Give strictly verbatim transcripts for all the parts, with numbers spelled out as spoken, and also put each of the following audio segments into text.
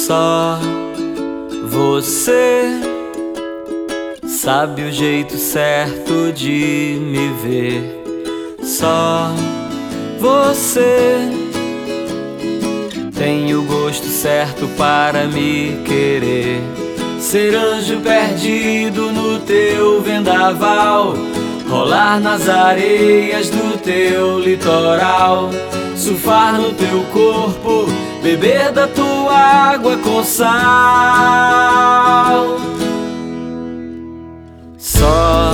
Só você sabe o jeito certo de me ver. Só você tem o gosto certo para me querer. Ser anjo perdido no teu vendaval, rolar nas areias do teu litoral, surfar no teu corpo, beber da tua água com sal. Só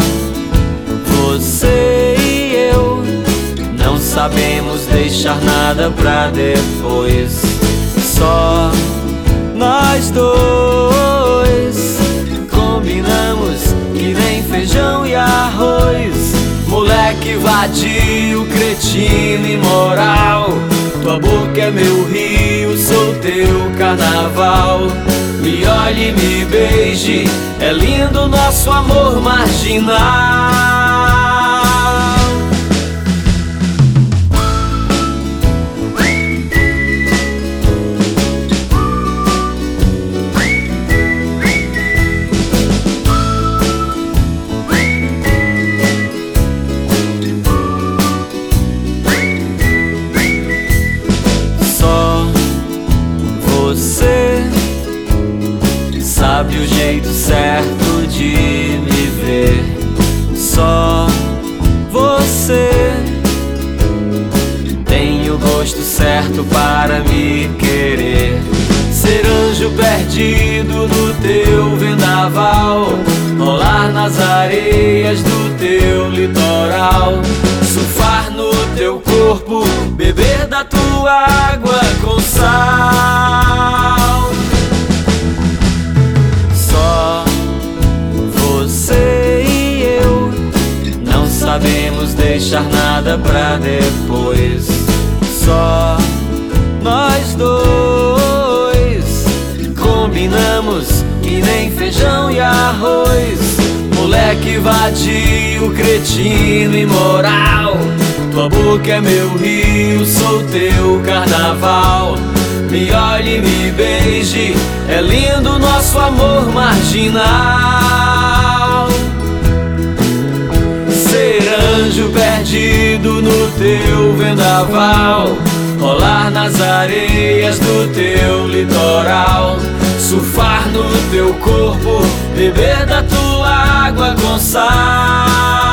você e eu não sabemos deixar nada pra depois. Só nós dois combinamos que nem feijão e arroz. Moleque vadio, cretino, imoral, tua boca é meu rio, sou teu carnaval. Me olhe, me beije, é lindo nosso amor marginal. Você sabe o jeito certo de me ver. Só você tem o gosto certo para me querer. Ser anjo perdido no teu vendaval, rolar nas areias do teu litoral, surfar no teu corpo, beber da tua água com sal. Só você e eu não sabemos deixar nada pra depois. Só nós dois combinamos que nem feijão e arroz. Moleque vadio, cretino, imoral, tua boca é meu rio, sou teu carnaval. Me olhe, me beije, é lindo nosso amor marginal. Ser anjo perdido no teu vendaval, rolar nas areias do teu litoral, surfar no teu corpo, beber da tua água com sal.